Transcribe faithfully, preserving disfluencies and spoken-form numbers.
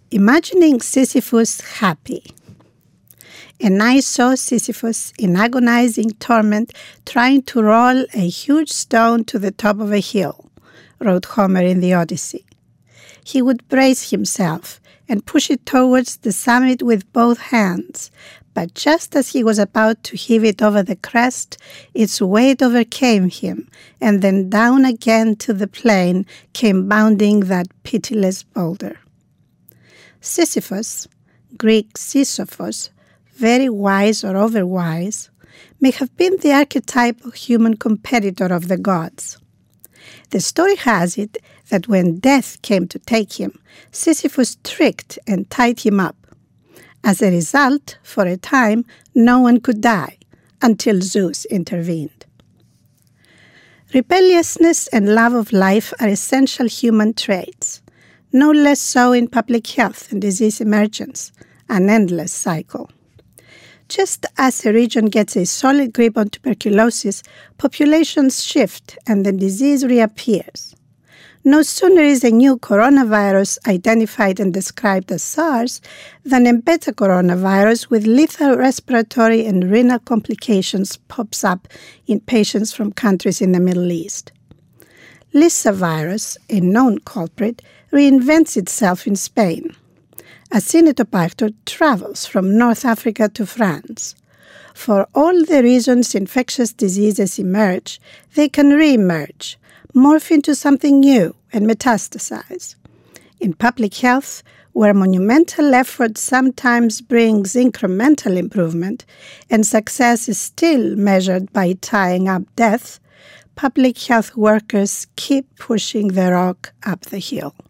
Imagining Sisyphus happy. And I saw Sisyphus in agonizing torment trying to roll a huge stone to the top of a hill, wrote Homer in the Odyssey. He would brace himself and push it towards the summit with both hands, but just as he was about to heave it over the crest, its weight overcame him, and then down again to the plain came bounding that pitiless boulder. Sisyphus, Greek Sisyphos, very wise or overwise, may have been the archetypal human competitor of the gods. The story has it that when death came to take him, Sisyphus tricked and tied him up. As a result, for a time, no one could die, until Zeus intervened. Rebelliousness and love of life are essential human traits, no less so in public health and disease emergence, an endless cycle. Just as a region gets a solid grip on tuberculosis, populations shift and the disease reappears. No sooner is a new coronavirus identified and described as SARS than a beta coronavirus with lethal respiratory and renal complications pops up in patients from countries in the Middle East. Lissa virus, a known culprit, reinvents itself in Spain. Acinetobacter travels from North Africa to France. For all the reasons infectious diseases emerge, they can re-emerge, morph into something new, and metastasize. In public health, where monumental effort sometimes brings incremental improvement, and success is still measured by tying up death, public health workers keep pushing the rock up the hill.